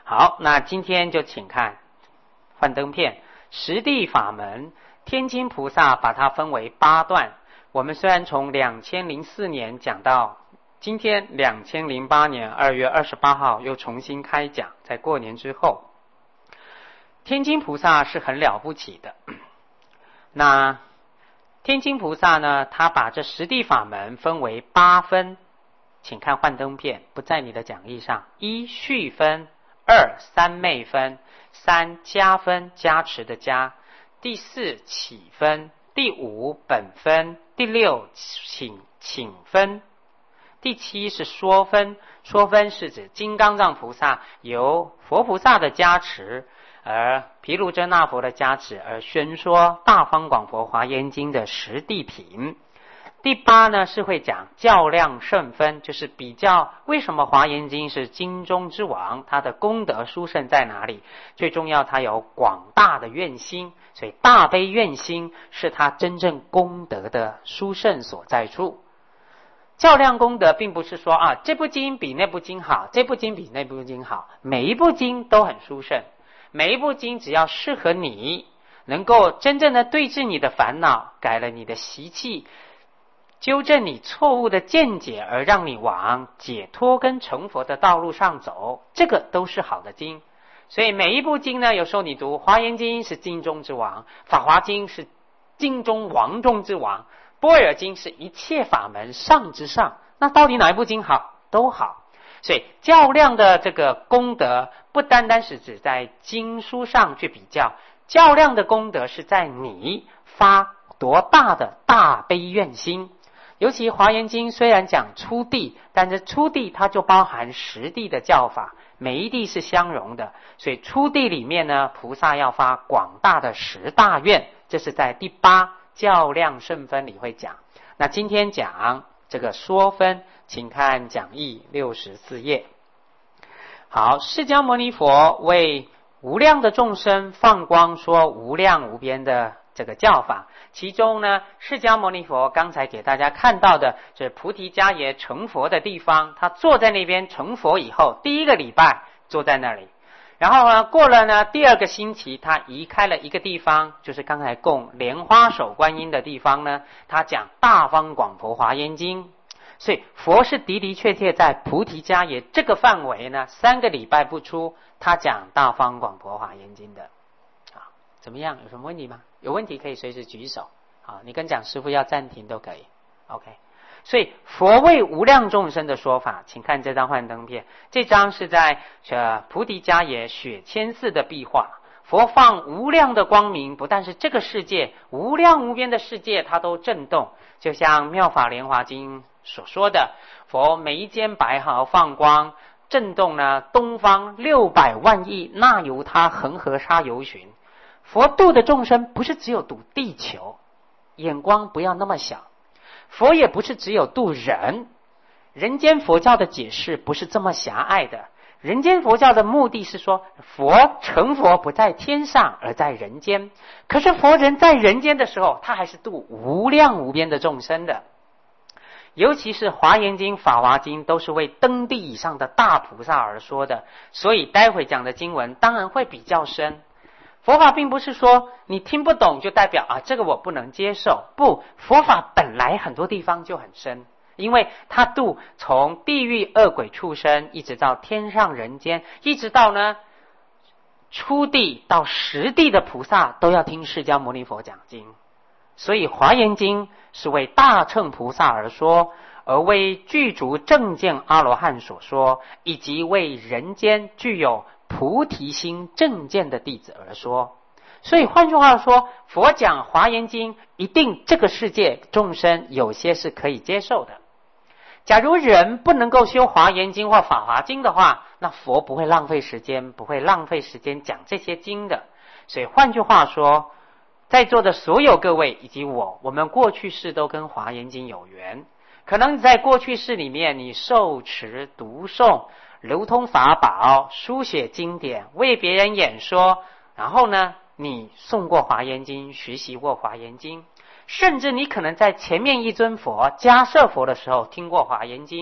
好，那今天就请看幻灯片十地法门，天津菩萨把它分为8段。我们虽然从2004年讲到今天2008年2月28号又重新开讲，在过年之后，天津菩萨是很了不起的。那天津菩萨呢，他把这十地法门分为8分，请看幻灯片，不在你的讲义上。1续分，2三昧分，3加分，加持的加，第4起分，第5本分，第6请分，第7是说分。说分是指金刚藏菩萨由佛菩萨的加持，而毗卢遮那佛的加持，而宣说大方广佛华严经的十地品。第8呢是会讲较量胜分，就是比较为什么华严经是经中之王，它的功德殊胜在哪里。最重要，它有广大的愿心，所以大悲愿心是它真正功德的殊胜所在处。较量功德并不是说这部经比那部经好，这部经比那部经好，每一部经都很殊胜，每一部经只要适合你，能够真正的对治你的烦恼，改了你的习气，纠正你错误的见解，而让你往解脱跟成佛的道路上走，这个都是好的经。所以每一部经呢，有时候你读华严经是经中之王，法华经是经中王中之王，般若经是一切法门上之上，那到底哪一部经好？都好。所以较量的这个功德不单单是指在经书上去比较，较量的功德是在你发多大的大悲愿心。尤其华严经虽然讲初地，但是初地它就包含十地的教法，每一地是相融的，所以初地里面呢，菩萨要发广大的十大愿，这是在第8较量胜分里会讲。那今天讲这个说分，请看讲义64页。好，释迦牟尼佛为无量的众生放光说无量无边的这个教法，其中呢，释迦牟尼佛刚才给大家看到的是菩提迦耶成佛的地方，他坐在那边成佛以后，第1个礼拜坐在那里，然后呢，过了呢第2个星期，他移开了一个地方，就是刚才供莲花手观音的地方呢，他讲大方广佛华严经。所以佛是的的确确在菩提迦耶这个范围呢，3个礼拜不出，他讲大方广佛华严经的。怎么样？有什么问题吗？有问题可以随时举手。好，你跟讲师父要暂停都可以。OK。所以佛为无量众生的说法，请看这张幻灯片。这张是在菩提迦耶雪谦寺的壁画。佛放无量的光明，不但是这个世界，无量无边的世界它都震动。就像妙法莲华经所说的，佛每一间白毫放光，震动呢东方600万亿那由他恒河沙游巡。佛度的众生不是只有度地球，眼光不要那么小。佛也不是只有度人，人间佛教的解释不是这么狭隘的。人间佛教的目的是说，佛成佛不在天上，而在人间。可是佛人在人间的时候，他还是度无量无边的众生的。尤其是华严经、法华经都是为登地以上的大菩萨而说的，所以待会讲的经文当然会比较深。佛法并不是说你听不懂就代表这个我不能接受，不，佛法本来很多地方就很深，因为它度从地狱恶鬼畜生，一直到天上人间，一直到呢初地到十地的菩萨都要听释迦牟尼佛讲经。所以华严经是为大乘菩萨而说，而为具足正见阿罗汉所说，以及为人间具有菩提心正见的弟子而说。所以换句话说，佛讲华严经，一定这个世界众生有些是可以接受的。假如人不能够修华严经或法华经的话，那佛不会浪费时间，不会浪费时间讲这些经的。所以换句话说，在座的所有各位以及我们过去世都跟华严经有缘。可能在过去世里面，你受持读诵流通法宝，书写经典，为别人演说，然后呢你诵过华严经，学习过华严经，甚至你可能在前面一尊佛迦摄佛的时候听过华严经，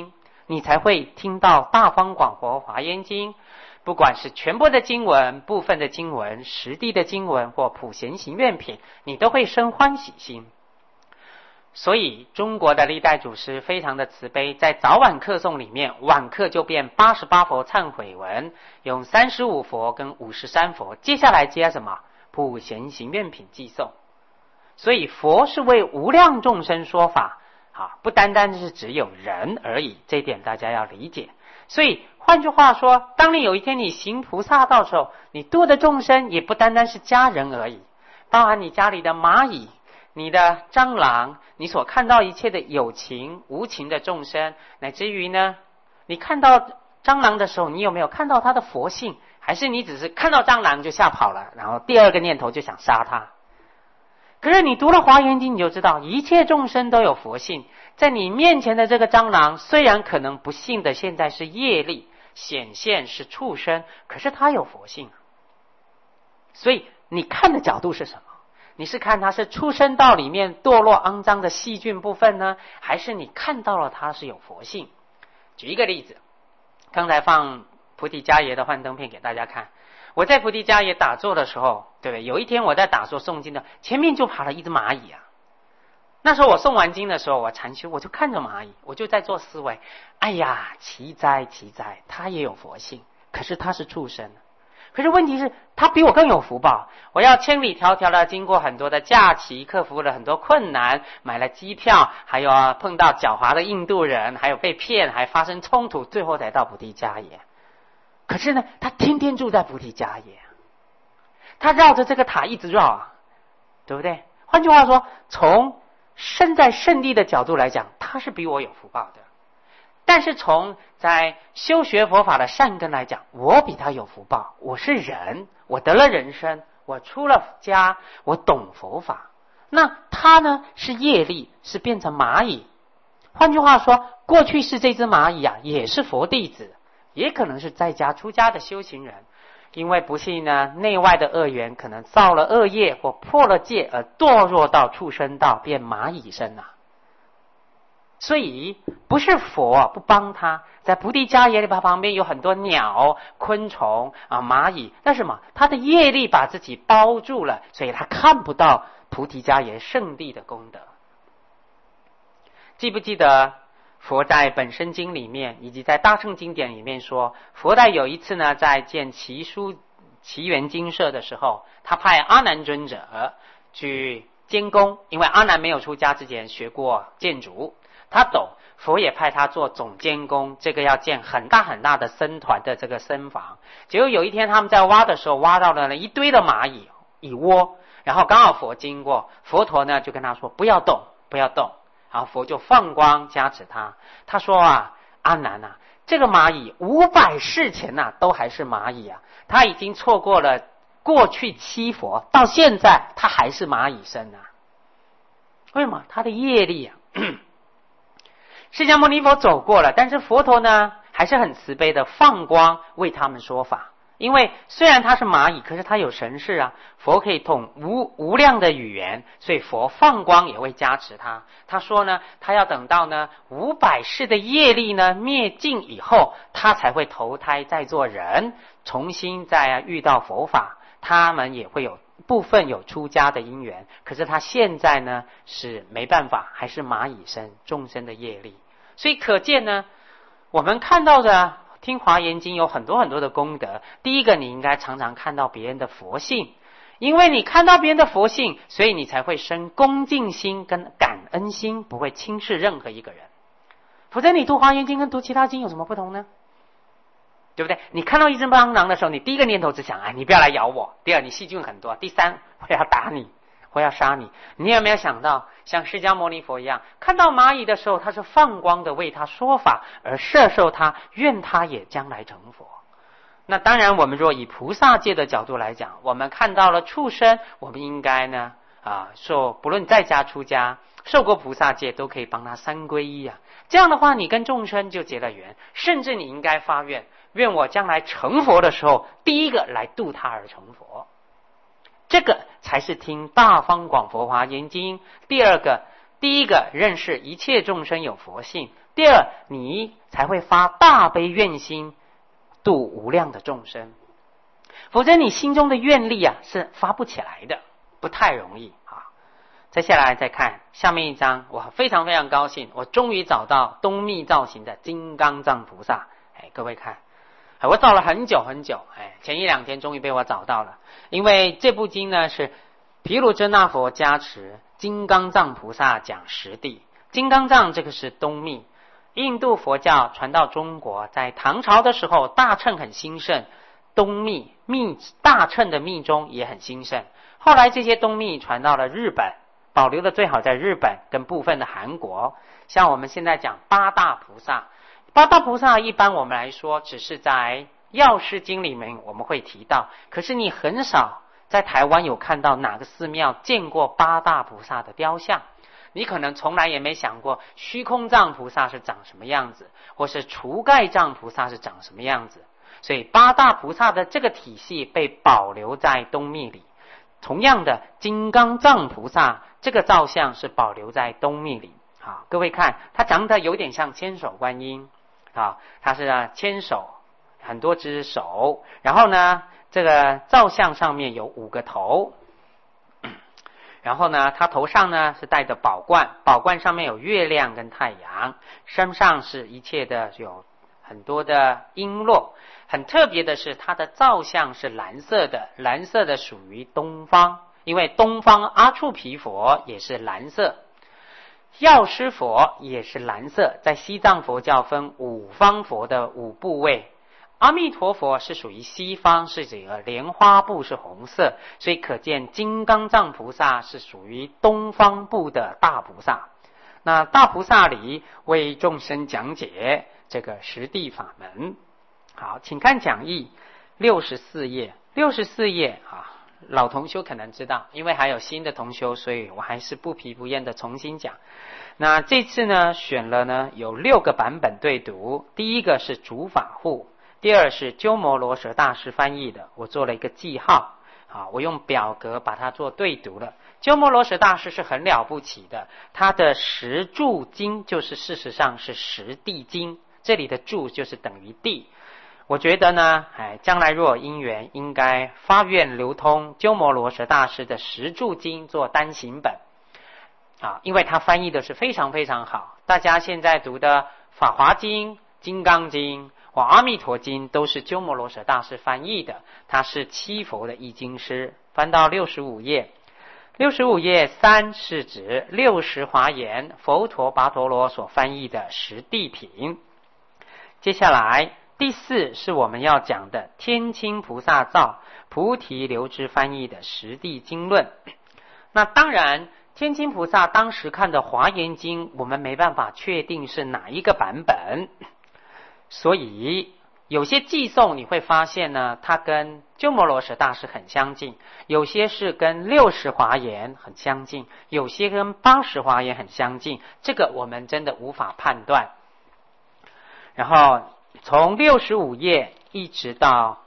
你才会听到大方广佛华严经，不管是全部的经文、部分的经文、实地的经文或普贤行愿品，你都会生欢喜心。所以中国的历代祖师非常的慈悲，在早晚课诵里面，晚课就变88佛忏悔文，用35佛跟53佛，接下来接什么？普贤行愿品寄诵。所以佛是为无量众生说法，不单单是只有人而已，这一点大家要理解。所以换句话说，当你有一天你行菩萨道的时候，你度的众生也不单单是家人而已，包含你家里的蚂蚁、你的蟑螂，你所看到一切的有情无情的众生，乃至于呢，你看到蟑螂的时候，你有没有看到它的佛性？还是你只是看到蟑螂就吓跑了，然后第二个念头就想杀它？可是你读了华严经，你就知道一切众生都有佛性，在你面前的这个蟑螂，虽然可能不幸的现在是业力显现是畜生，可是它有佛性。所以你看的角度是什么？你是看它是畜生道里面堕落肮脏的细菌部分呢，还是你看到了它是有佛性？举一个例子，刚才放菩提伽耶的幻灯片给大家看。我在菩提伽耶打坐的时候，对不对？有一天我在打坐诵经的，前面就爬了一只蚂蚁啊。那时候我诵完经的时候，我禅修，我就看着蚂蚁，我就在做思维，哎呀，奇哉奇哉，它也有佛性，可是它是畜生。可是问题是，它比我更有福报。我要千里迢迢的经过很多的假期，克服了很多困难，买了机票，还有碰到狡猾的印度人，还有被骗，还发生冲突，最后才到菩提伽耶。可是呢，他天天住在菩提伽耶，他绕着这个塔一直绕啊，对不对？换句话说，从身在圣地的角度来讲，他是比我有福报的。但是从在修学佛法的善根来讲，我比他有福报。我是人，我得了人身，我出了家，我懂佛法。那他呢，是业力，是变成蚂蚁。换句话说，过去是这只蚂蚁啊，也是佛弟子，也可能是在家出家的修行人，因为不幸呢，内外的恶缘可能造了恶业或破了戒，而堕落到畜生道，变蚂蚁身啊。所以不是佛不帮他，在菩提伽耶里旁边有很多鸟、昆虫啊、蚂蚁，那什么？他的业力把自己包住了，所以他看不到菩提伽耶圣地的功德。记不记得佛在本生经里面，以及在大乘经典里面说，佛在有一次呢，在建祇园精舍的时候，他派阿难尊者去监工，因为阿难没有出家之前学过建筑，他懂，佛也派他做总监工，这个要建很大很大的僧团的这个僧房。结果有一天他们在挖的时候，挖到了一堆的蚁窝，然后刚好佛经过，佛陀呢就跟他说不要动，不要动。然后佛就放光加持他，他说啊，阿难啊，这个蚂蚁500世前都还是蚂蚁啊，他已经错过了过去7佛，到现在他还是蚂蚁身啊。为什么？他的业力啊。释迦牟尼佛走过了，但是佛陀呢还是很慈悲的放光为他们说法。因为虽然他是蚂蚁，可是他有神识啊，佛可以通无量的语言，所以佛放光也会加持他。他说呢，他要等到呢500世的业力呢灭尽以后，他才会投胎再做人，重新再遇到佛法。他们也会有部分有出家的因缘，可是他现在呢是没办法，还是蚂蚁身众生的业力。所以可见呢，我们看到的听华严经有很多很多的功德。第一个，你应该常常看到别人的佛性，因为你看到别人的佛性，所以你才会生恭敬心跟感恩心，不会轻视任何一个人。否则你读华严经跟读其他经有什么不同呢？对不对？你看到一只蟑螂的时候，你第一个念头只想，你不要来咬我；第二，你细菌很多；第三，我要打你，我要杀你。你有没有想到，像释迦牟尼佛一样，看到蚂蚁的时候，他是放光的为他说法，而摄受他，愿他也将来成佛。那当然，我们若以菩萨界的角度来讲，我们看到了畜生，我们应该呢不论在家出家，受过菩萨戒，都可以帮他3皈依啊。这样的话，你跟众生就结了缘，甚至你应该发愿，愿我将来成佛的时候，第一个来度他而成佛。这个才是听大方广佛华严经。第一个认识一切众生有佛性； 第二，你才会发大悲愿心，度无量的众生。否则你心中的愿力是发不起来的，不太容易啊。接下来再看下面一章，我非常非常高兴，我终于找到东密造型的金刚藏菩萨。各位看，我找了很久很久，前1-2天终于被我找到了。因为这部经呢是毗卢遮那佛加持，金刚藏菩萨讲实地。金刚藏这个是东密，印度佛教传到中国，在唐朝的时候大乘很兴盛，东密大乘的密宗也很兴盛。后来这些东密传到了日本，保留的最好在日本跟部分的韩国。像我们现在讲八大菩萨，八大菩萨一般我们来说只是在药师经里面我们会提到，可是你很少在台湾有看到哪个寺庙见过八大菩萨的雕像。你可能从来也没想过虚空藏菩萨是长什么样子，或是除盖藏菩萨是长什么样子。所以八大菩萨的这个体系被保留在东密里。同样的，金刚藏菩萨这个造像是保留在东密里。好，各位看，它长得有点像千手观音。好，它是千手，很多只手，然后呢这个造像上面有5个头，然后呢它头上呢是戴着宝冠，宝冠上面有月亮跟太阳，身上是一切的有很多的璎珞。很特别的是它的造像是蓝色的，蓝色的属于东方，因为东方阿处毗佛也是蓝色，药师佛也是蓝色。在西藏佛教分5方佛的5部位，阿弥陀佛是属于西方，是这个莲花部是红色，所以可见金刚藏菩萨是属于东方部的大菩萨。那大菩萨里为众生讲解这个实地法门。好，请看讲义64页，64页老同修可能知道，因为还有新的同修，所以我还是不疲不厌的重新讲。那这次呢选了呢有6个版本对读，第一个是主法护，第二是鸠摩罗什大师翻译的，我做了一个记号，我用表格把它做对读了。鸠摩罗什大师是很了不起的，他的十住经就是事实上是十地经，这里的住就是等于地。我觉得呢，将来若有因缘，应该发愿流通鸠摩罗什大师的十住经做单行本因为他翻译的是非常非常好。大家现在读的法华经、金刚经或阿弥陀经都是鸠摩罗什大师翻译的，他是七佛的译经师。翻到65页，65页3是指60华严佛陀跋陀罗所翻译的十地品。接下来第4是我们要讲的天亲菩萨造菩提流支翻译的十地经论。那当然天亲菩萨当时看的华严经我们没办法确定是哪一个版本，所以有些寄颂你会发现呢，它跟鸠摩罗什大师很相近，有些是跟60华严很相近，有些跟80华严很相近，这个我们真的无法判断。然后从65页一直到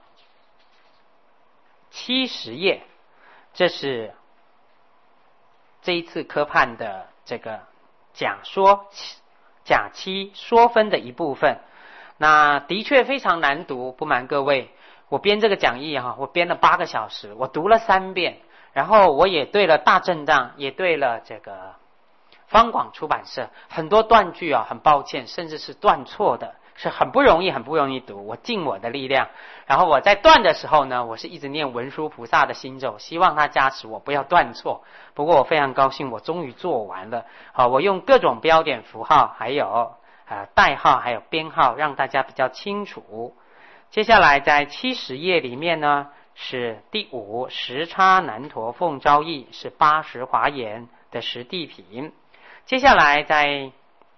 70页，这是这一次科判的这个假期说分的一部分。那的确非常难读，不瞒各位，我编这个讲义我编了8个小时，我读了3遍，然后我也对了大正藏，也对了这个方广出版社，很多断句很抱歉，甚至是断错的，是很不容易读，我尽我的力量。然后我在断的时候呢，我是一直念文殊菩萨的心咒，希望他加持我不要断错。不过我非常高兴，我终于做完了。我用各种标点符号还有代号还有编号让大家比较清楚。接下来在70页里面呢是第5时叉难陀凤昭义，是80华严的十地品。接下来在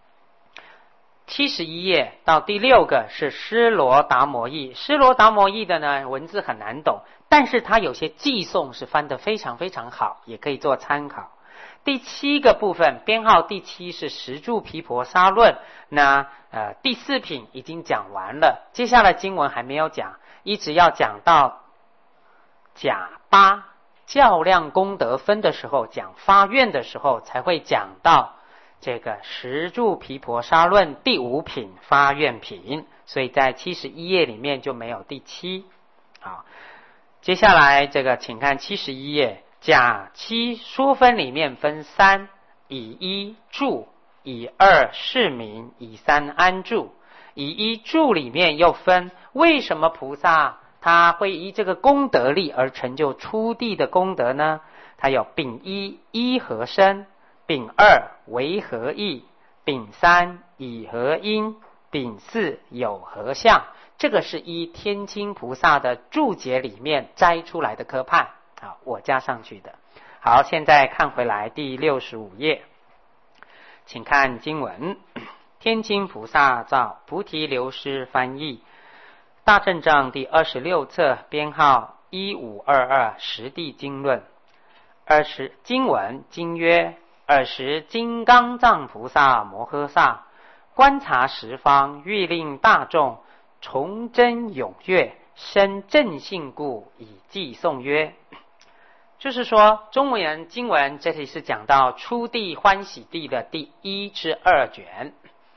71页到第6个是尸罗达摩译，尸罗达摩译的呢文字很难懂，但是它有些寄颂是翻得非常非常好，也可以做参考。第7个部分编号第7是十住毗婆沙论，那第4品已经讲完了，接下来经文还没有讲，一直要讲到甲8较量功德分的时候，讲发愿的时候才会讲到这个十住毗婆沙论第5品发愿品，所以在71页里面就没有第7。好，接下来这个请看71页，甲七说分里面分3，以1住，以2释名，以3安住。以1住里面又分为什么菩萨他会依这个功德力而成就出地的功德呢？他有丙1依何身，丙2为何义，丙3以何因，丙4有何相。这个是依天亲菩萨的注解里面摘出来的科判，好，我加上去的。好，现在看回来第65页，请看经文。天亲菩萨照菩提流师翻译，大正藏第26册编号1522十地经论。经文经曰：尔时金刚藏菩萨摩诃萨观察十方，欲令大众崇真踊跃，生正信故，以偈颂曰。就是说，中文经文这里是讲到初地欢喜地的第1至2卷。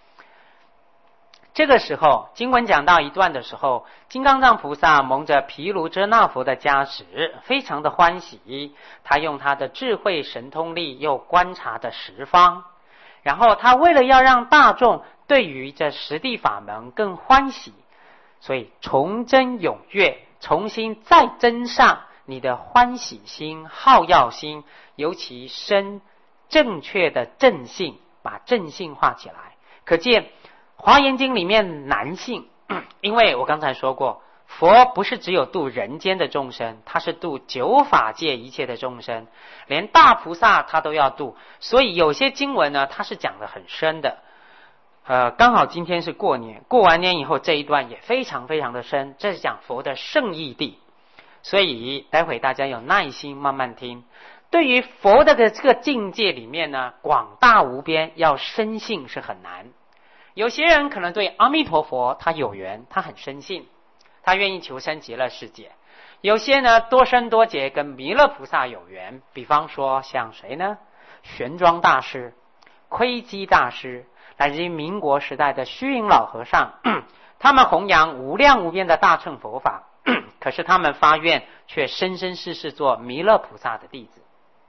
这个时候经文讲到一段的时候，金刚藏菩萨蒙着毗卢遮那佛的加持，非常的欢喜。他用他的智慧神通力又观察的十方，然后他为了要让大众对于这十地法门更欢喜，所以崇真踊跃，重新再增上你的欢喜心、好耀心，尤其生正确的正性，把正性化起来。可见华严经里面男性，因为我刚才说过，佛不是只有度人间的众生，他是度九法界一切的众生，连大菩萨他都要度。所以有些经文呢，他是讲得很深的。刚好今天是过年，过完年以后这一段也非常非常的深，这是讲佛的圣义地。所以待会大家有耐心慢慢听。对于佛的这个境界里面呢，广大无边，要深信是很难。有些人可能对阿弥陀佛他有缘，他很深信，他愿意求生极乐世界。有些呢多生多劫跟弥勒菩萨有缘，比方说像谁呢？玄奘大师、窥基大师，乃至于民国时代的虚云老和尚，他们弘扬无量无边的大乘佛法，可是他们发愿却生生世世做弥勒菩萨的弟子。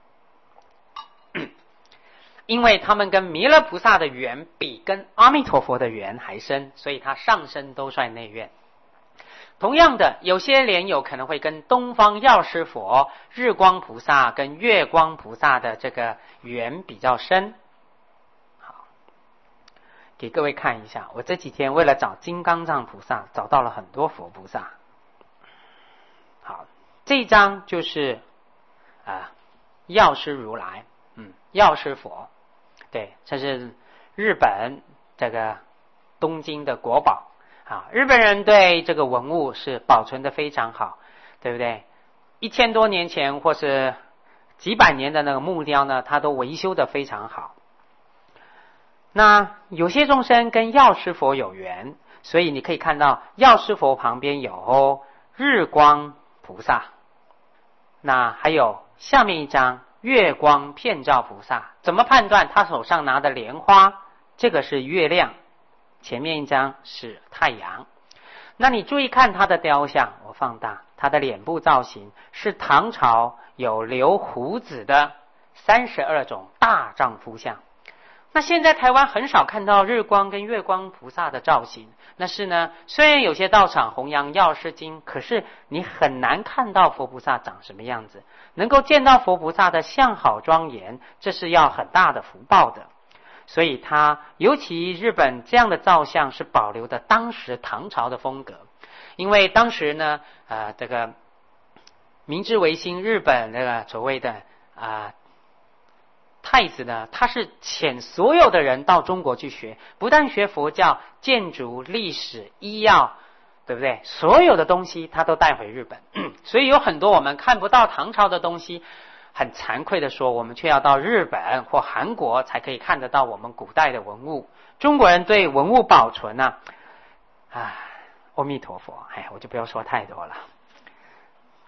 因为他们跟弥勒菩萨的缘比跟阿弥陀佛的缘还深，所以他上身都率内院。同样的，有些莲友可能会跟东方药师佛、日光菩萨跟月光菩萨的这个缘比较深。好，给各位看一下，我这几天为了找金刚藏菩萨，找到了很多佛菩萨。好，这一张就是药师如来，药师佛。对，这是日本这个东京的国宝啊。日本人对这个文物是保存的非常好，对不对？1000多年前或是几百年的那个木雕呢，它都维修的非常好。那有些众生跟药师佛有缘，所以你可以看到药师佛旁边有日光菩萨，那还有下面一张月光遍照菩萨。怎么判断他手上拿的莲花？这个是月亮，前面一张是太阳。那你注意看他的雕像，我放大，他的脸部造型是唐朝有留胡子的32种大丈夫像。那现在台湾很少看到日光跟月光菩萨的造型，那是呢，虽然有些道场弘扬药师经，可是你很难看到佛菩萨长什么样子。能够见到佛菩萨的相好庄严，这是要很大的福报的。所以他尤其日本这样的造像是保留的当时唐朝的风格。因为当时呢这个明治维新日本这个所谓的太子呢，他是遣所有的人到中国去学，不但学佛教、建筑、历史、医药，对不对？所有的东西他都带回日本。所以有很多我们看不到唐朝的东西，很惭愧的说，我们却要到日本或韩国才可以看得到我们古代的文物。中国人对文物保存阿弥陀佛，我就不要说太多了。对，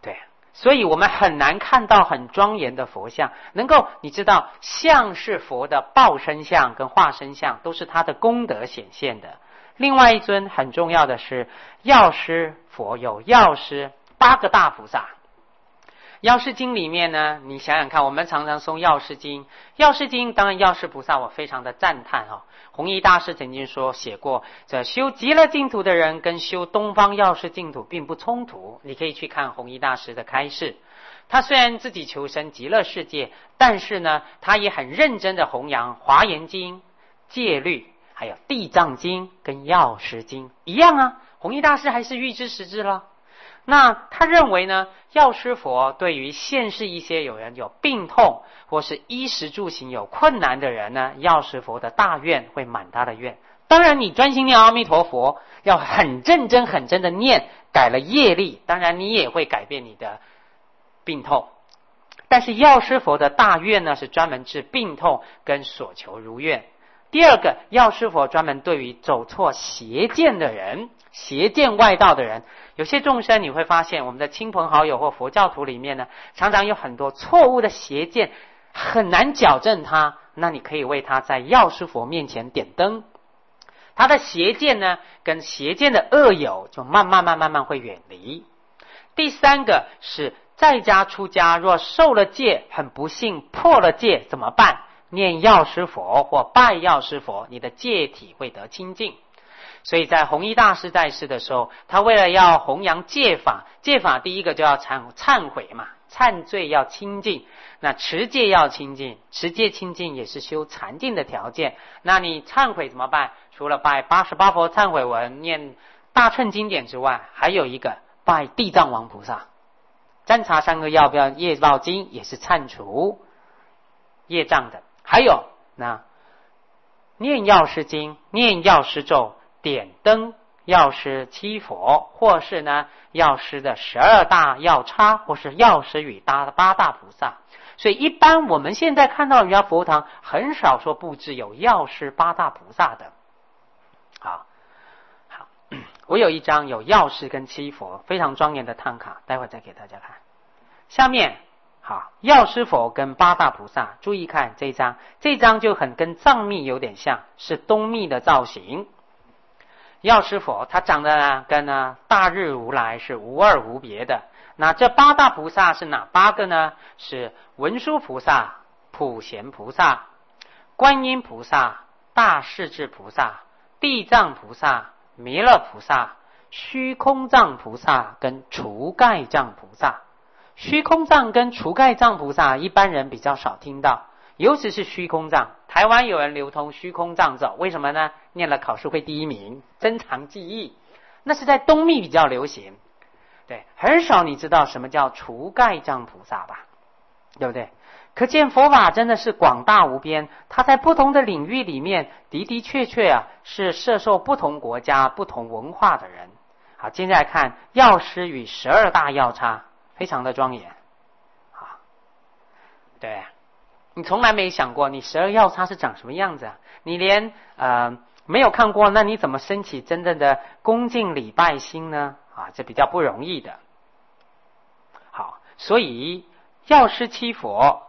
所以我们很难看到很庄严的佛像。能够你知道，像是佛的报身像跟化身像，都是他的功德显现的。另外一尊很重要的是药师佛，有药师8个大菩萨。药师经里面呢，你想想看，我们常常诵药师经，药师经当然药师菩萨我非常的赞叹弘一大师曾经写过，这修极乐净土的人跟修东方药师净土并不冲突。你可以去看弘一大师的开示，他虽然自己求生极乐世界，但是呢，他也很认真的弘扬华严经、戒律，还有地藏经跟药师经一样啊。弘一大师还是预知时至了。那他认为呢，药师佛对于现世一些有人有病痛或是衣食住行有困难的人呢，药师佛的大愿会满他的愿。当然你专心念阿弥陀佛，要很认真很真的念，改了业力，当然你也会改变你的病痛。但是药师佛的大愿呢，是专门治病痛跟所求如愿。第二个，药师佛专门对于走错邪见的人、邪见外道的人，有些众生你会发现，我们的亲朋好友或佛教徒里面呢，常常有很多错误的邪见，很难矫正他。那你可以为他在药师佛面前点灯，他的邪见呢，跟邪见的恶友就慢慢会远离。第三个是在家出家，若受了戒，很不幸破了戒怎么办？念药师佛或拜药师佛，你的戒体会得清净。所以在弘一大师在世的时候，他为了要弘扬戒法，戒法第一个就要忏悔嘛，忏罪要清净。那持戒要清净，持戒清净也是修禅定的条件。那你忏悔怎么办？除了拜88佛忏悔文、念大乘经典之外，还有一个拜地藏王菩萨。占察三个要不要业报经也是忏除业障的。还有那念药师经、念药师咒、点灯药师七佛，或是呢药师的12大药叉，或是药师与8大菩萨。所以一般我们现在看到人家佛堂很少说布置有药师8大菩萨的。好，我有一张有药师跟七佛非常庄严的唐卡，待会再给大家看。下面好，药师佛跟8大菩萨，注意看这一张，这一张就很跟藏密有点像，是东密的造型。药师佛他长得呢跟大日如来是无二无别的。那这8大菩萨是哪8个呢？是文殊菩萨、普贤菩萨、观音菩萨、大势至菩萨、地藏菩萨、弥勒菩萨、虚空藏菩萨跟除盖藏菩萨。虚空藏跟除盖藏菩萨一般人比较少听到，尤其是虚空藏。台湾有人流通虚空藏咒，为什么呢？念了考试会第1名，珍藏记忆。那是在东密比较流行，对，很少你知道什么叫除盖藏菩萨吧，对不对？可见佛法真的是广大无边，它在不同的领域里面的确是摄受不同国家不同文化的人。好，接下来看药师与12大药叉，非常的庄严。好，对，你从来没想过你12药叉是长什么样子啊？你连没有看过，那你怎么升起真正的恭敬礼拜心呢？这比较不容易的。好，所以药师七佛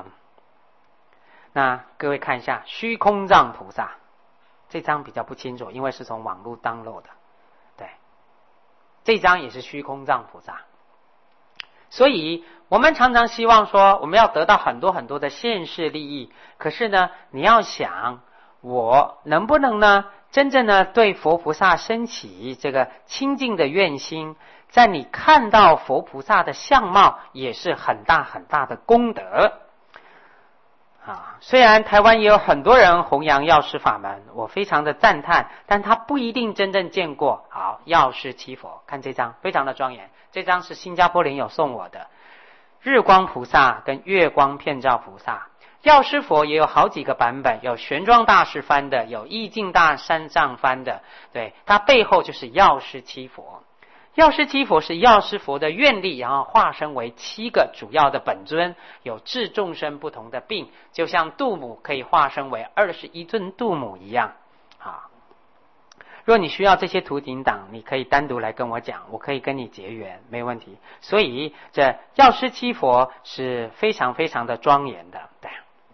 那各位看一下虚空藏菩萨，这张比较不清楚，因为是从网络download的。对，这张也是虚空藏菩萨。所以我们常常希望说我们要得到很多的现世利益，可是呢你要想我能不能呢真正呢对佛菩萨升起这个清净的愿心，在你看到佛菩萨的相貌也是很大的功德。虽然台湾也有很多人弘扬药师法门，我非常的赞叹，但他不一定真正见过。好，药师七佛，看这张非常的庄严，这张是新加坡莲友送我的，日光菩萨跟月光遍照菩萨。药师佛也有好几个版本，有玄奘大师翻的，有意境大三藏翻的，对，它背后就是药师七佛。药师七佛是药师佛的愿力，然后化身为7个主要的本尊，有治众生不同的病，就像度母可以化身为21尊度母一样。 若你需要这些图顶档，你可以单独来跟我讲，我可以跟你结缘，没问题。所以这药师七佛是非常非常的庄严的，对。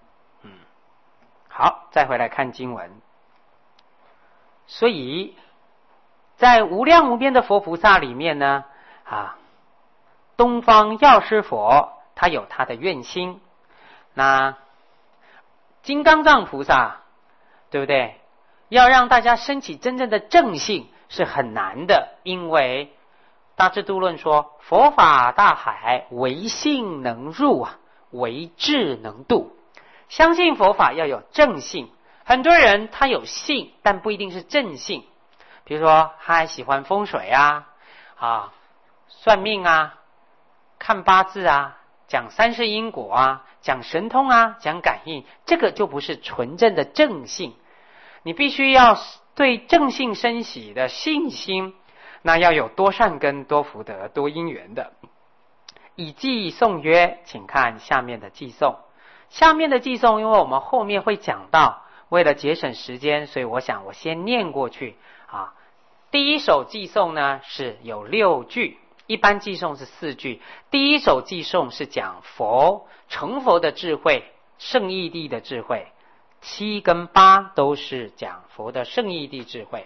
好，再回来看经文。所以在无量无边的佛菩萨里面呢，东方药师佛他有他的愿心，那金刚藏菩萨对不对？要让大家升起真正的正信是很难的，因为大智度论说佛法大海，唯信能入唯智能渡。相信佛法要有正信，很多人他有信，但不一定是正信。比如说他还喜欢风水算命看八字讲三世因果讲神通讲感应，这个就不是纯正的正信。你必须要对正信生喜的信心，那要有多善根、多福德、多因缘的。以偈颂曰，请看下面的偈颂。下面的偈颂，因为我们后面会讲到，为了节省时间，所以我想我先念过去第一首偈颂呢是有6句，一般偈颂是4句。第一首偈颂是讲佛成佛的智慧，圣义谛的智慧。7跟8都是讲佛的圣义谛智慧。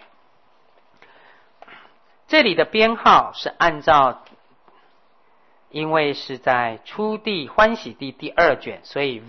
这里的编号是按照，因为是在初地欢喜地第2卷，所以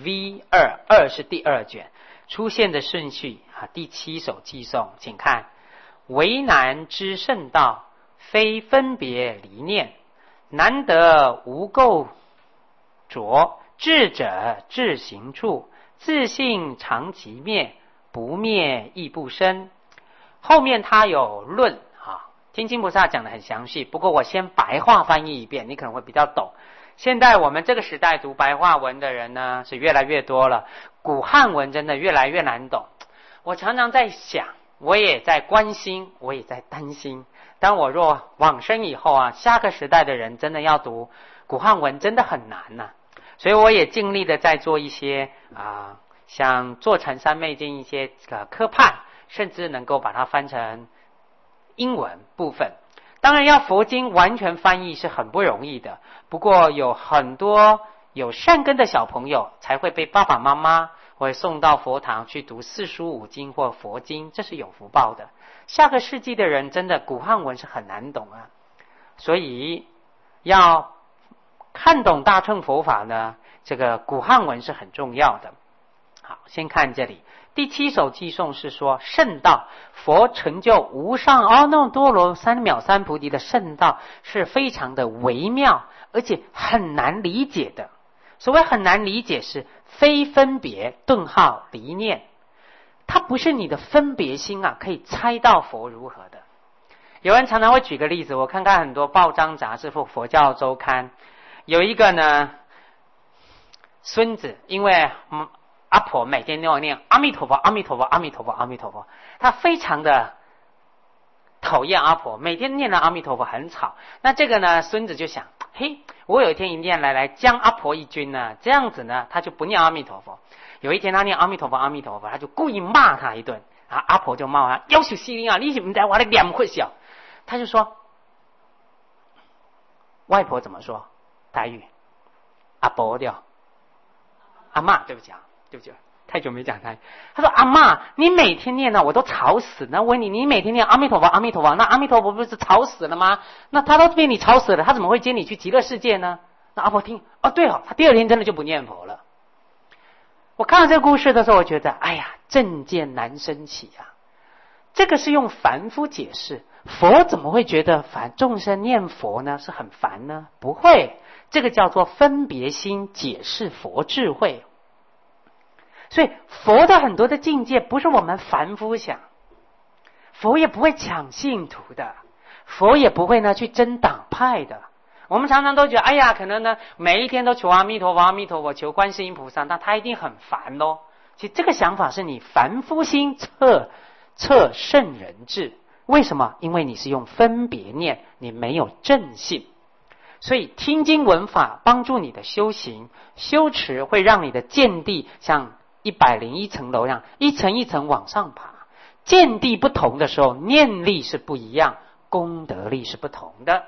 V2 是第2卷出现的顺序第7首偈颂，请看：为难知圣道，非分别离念，难得无垢浊，智者智行处，自性常即灭，不灭亦不生。后面他有论天津菩萨讲得很详细，不过我先白话翻译一遍，你可能会比较懂。现在我们这个时代读白话文的人呢是越来越多了，古汉文真的越来越难懂。我常常在想，我也在关心，我也在担心，当我若往生以后下个时代的人真的要读古汉文真的很难所以我也尽力的在做一些像做成三昧经一些科判，甚至能够把它翻成英文部分。当然要佛经完全翻译是很不容易的，不过有很多有善根的小朋友才会被爸爸妈妈会送到佛堂去读四书五经或佛经，这是有福报的。下个世纪的人真的古汉文是很难懂所以要看懂大乘佛法呢，这个古汉文是很重要的。好，先看这里第7首偈颂是说圣道，佛成就无上阿耨多罗三藐三菩提的圣道是非常的微妙，而且很难理解的。所谓很难理解是非分别离念，它不是你的分别心可以猜到佛如何的。有人常常会举个例子，我看看很多报章杂志或佛教周刊，有一个呢孙子，因为阿婆每天都要念阿弥陀佛阿弥陀佛阿弥陀佛阿弥陀佛，他非常的讨厌阿婆，每天念的阿弥陀佛很吵。那这个呢孙子就想，嘿，我有一天一定来将阿婆一军呢，这样子呢他就不念阿弥陀佛。有一天他念阿弥陀佛阿弥陀佛，他就故意骂他一顿阿婆就骂他，要求死你你是不知道我的念佛笑。他就说，外婆怎么说台语？阿婆掉阿嬷，对不起太久没讲台语。他说阿嬷，你每天念我都吵死，那问你每天念阿弥陀佛阿弥陀佛，那阿弥陀佛不是吵死了吗？那他都被你吵死了，他怎么会接你去极乐世界呢？那阿婆听对他第2天真的就不念佛了。我看到这个故事的时候，我觉得正见难生起这个是用凡夫解释，佛怎么会觉得众生念佛呢是很烦呢？不会，这个叫做分别心解释佛智慧。所以佛的很多的境界不是我们凡夫想，佛也不会抢信徒的，佛也不会呢去争党派的。我们常常都觉得可能呢每一天都求阿弥陀佛阿弥陀佛，求观世音菩萨，那他一定很烦咯。其实这个想法是你凡夫心测圣人智。为什么？因为你是用分别念，你没有正信。所以听经闻法帮助你的修行修持，会让你的见地像101层楼一样，一层一层往上爬。 见地不同的时候，念力是不一样，功德力是不同的，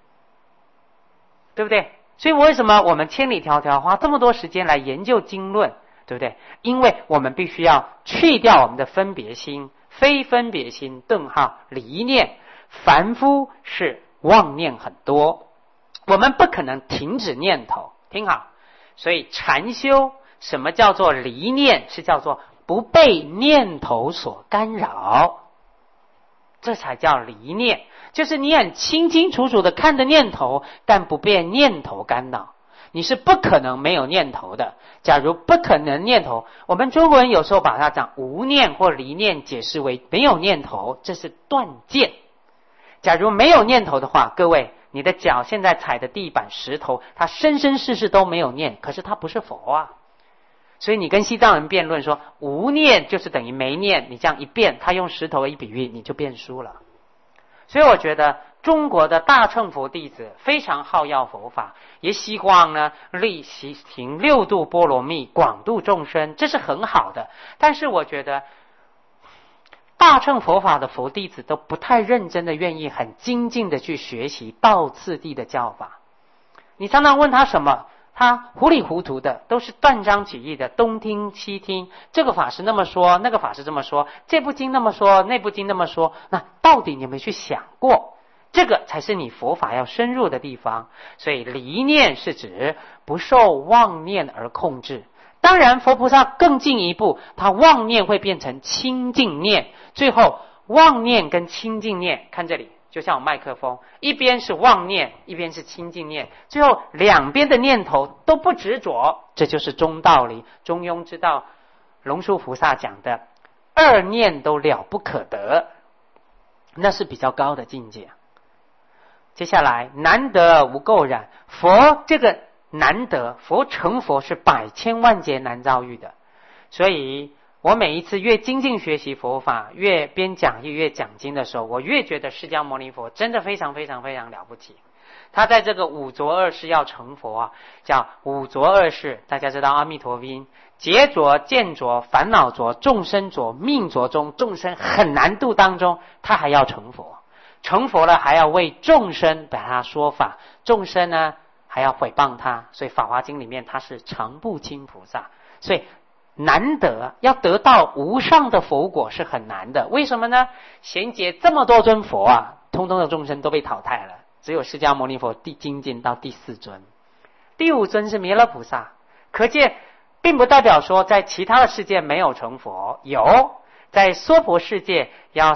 对不对？所以为什么我们千里迢迢花这么多时间来研究经论，对不对？因为我们必须要去掉我们的分别心、非分别心、离念。凡夫是妄念很多，我们不可能停止念头，听好。所以禅修什么叫做离念？是叫做不被念头所干扰，这才叫离念。就是你很清清楚楚的看着念头，但不被念头干扰。你是不可能没有念头的。假如不可能念头，我们中国人有时候把它讲无念或离念解释为没有念头，这是断见。假如没有念头的话，各位，你的脚现在踩的地板石头，它生生世世都没有念，可是它不是佛啊。所以你跟西藏人辩论说无念就是等于没念，你这样一辩，他用石头一比喻，你就辩输了。所以我觉得中国的大乘佛弟子非常好要佛法，也希望呢力行六度波罗蜜，广度众生，这是很好的。但是我觉得大乘佛法的佛弟子都不太认真的愿意很精进的去学习道次第的教法。你常常问他什么，他糊里糊涂的，都是断章取义的，东听西听，这个法师那么说，那个法师这么说，这部经那么说，那部经那么说，那到底你有没有去想过？这个才是你佛法要深入的地方。所以离念是指不受妄念而控制。当然佛菩萨更进一步，他妄念会变成清净念，最后妄念跟清净念，看这里就像我麦克风，一边是妄念，一边是清净念，最后两边的念头都不执着，这就是中道理，中庸之道。龙树菩萨讲的二念都了不可得，那是比较高的境界。接下来难得无垢染，佛这个难得，佛成佛是百千万劫难遭遇的。所以我每一次越精进学习佛法，越编讲义越讲经的时候，我越觉得释迦牟尼佛真的非常非常非常了不起。他在这个五浊恶世要成佛啊，叫五浊恶世，大家知道阿弥陀经，劫浊、见浊、烦恼浊、众生浊、命浊中，众生很难度当中，他还要成佛。成佛了还要为众生把他说法，众生呢还要毁谤他，所以《法华经》里面他是常不轻菩萨。所以难得要得到无上的佛果是很难的，为什么呢？贤劫这么多尊佛啊，通通的众生都被淘汰了，只有释迦牟尼佛精进到第4尊，第5尊是弥勒菩萨。可见并不代表说在其他的世界没有成佛，有，在娑婆世界要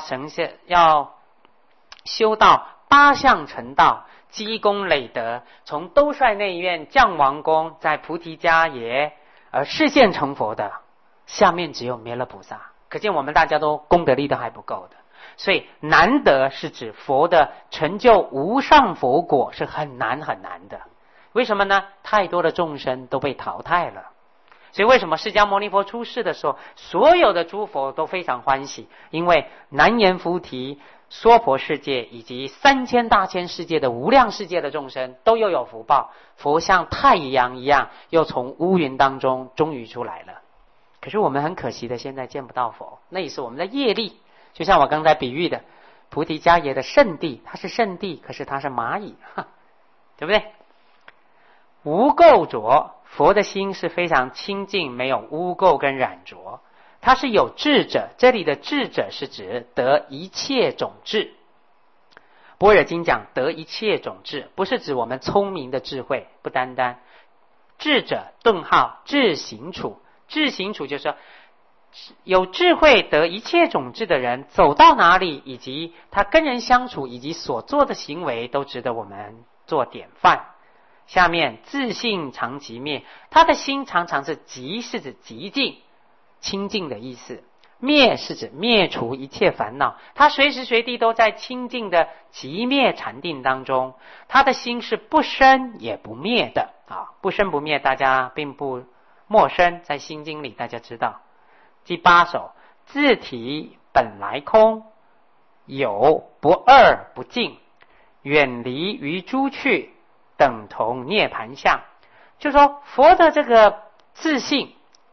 修到8相成道，积功累德，从兜率内院降王宫，在菩提迦耶而示现成佛的，下面只有弥勒菩萨。可见我们大家都功德力都还不够的。所以难得是指佛的成就无上佛果是很难很难的。为什么呢？太多的众生都被淘汰了。所以为什么释迦牟尼佛出世的时候，所有的诸佛都非常欢喜？因为南阎浮提、娑婆世界以及3000大千世界的无量世界的众生都又有福报，佛像太阳一样又从乌云当中终于出来了。可是我们很可惜的现在见不到佛，那也是我们的业力。就像我刚才比喻的菩提迦耶的圣地，它是圣地，可是它是蚂蚁，对不对？无垢浊，佛的心是非常清净，没有污垢跟染浊，它是有智者。这里的智者是指得一切种智。般若经讲得一切种智，不是指我们聪明的智慧，不单单。智者智行处，智行处就是说有智慧得一切种智的人，走到哪里，以及他跟人相处，以及所做的行为，都值得我们做典范。下面自性常寂灭，他的心常常是寂，是指极静清净的意思。灭是指灭除一切烦恼，他随时随地都在清净的寂灭禅定当中，他的心是不生也不灭的啊，不生不灭大家并不陌生，在心经里大家知道。第8首，自体本来空，有不二不净，远离于诸趣，等同涅盘相。就说佛的这个自性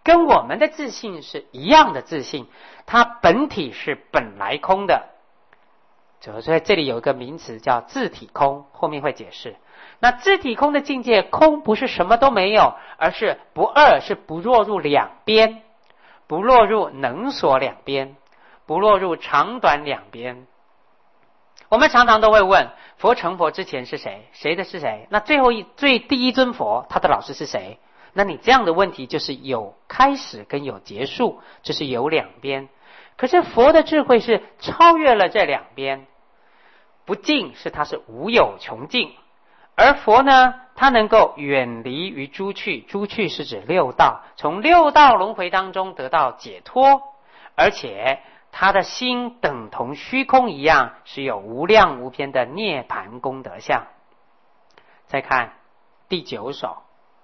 跟我们的自性是一样的自性，它本体是本来空的。所以这里有一个名词叫自体空，后面会解释。那自体空的境界，空不是什么都没有，而是不二，是不落入两边，不落入能所两边，不落入长短两边。我们常常都会问，佛成佛之前是谁？谁的是谁？那最第一尊佛，他的老师是谁？那你这样的问题就是有开始跟有结束，就是有两边。可是佛的智慧是超越了这两边，不净是它是无有穷尽，而佛呢，它能够远离于诸趣，诸趣是指六道，从六道轮回当中得到解脱，而且他的心等同虚空一样，是有无量无边的涅槃功德相。再看第9首，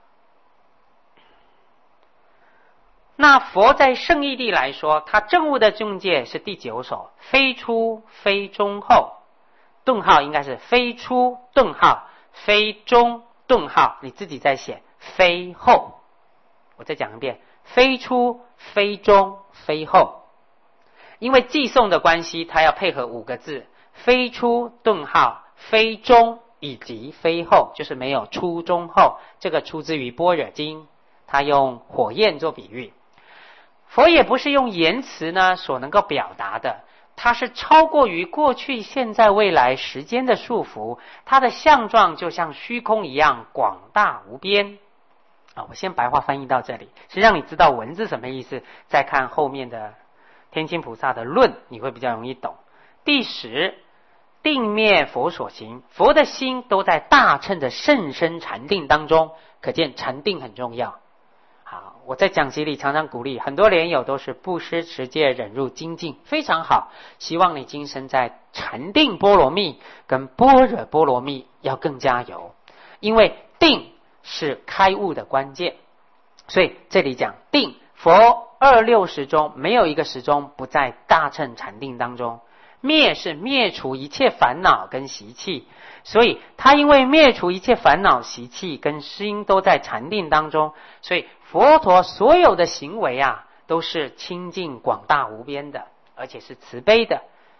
那佛在圣义地来说，他证悟的境界是第9首，非初非中后，顿号应该是非初顿号，非中顿号，你自己再写非后。我再讲一遍，非初非中非后。因为寄送的关系，它要配合5个字，非初顿号，非中以及非后，就是没有初中后。这个出自于般若经，它用火焰做比喻。佛也不是用言辞呢所能够表达的，它是超过于过去现在未来时间的束缚，它的相状就像虚空一样广大无边。我先白话翻译到这里，是让你知道文字什么意思，再看后面的天亲菩萨的论，你会比较容易懂。第10，定灭佛所行，佛的心都在大乘的甚深禅定当中，可见禅定很重要。好，我在讲集里常常鼓励很多莲友都是布施持戒忍辱精进，非常好，希望你今生在禅定波罗蜜跟般若波罗蜜要更加有，因为定是开悟的关键。所以这里讲定，佛26时中没有一个时中不在大乘禅定当中。灭是灭除一切烦恼跟习气，所以他因为灭除一切烦恼习气跟心都在禅定当中，所以佛陀所有的行为都是清净广大无边的，而且是慈悲的。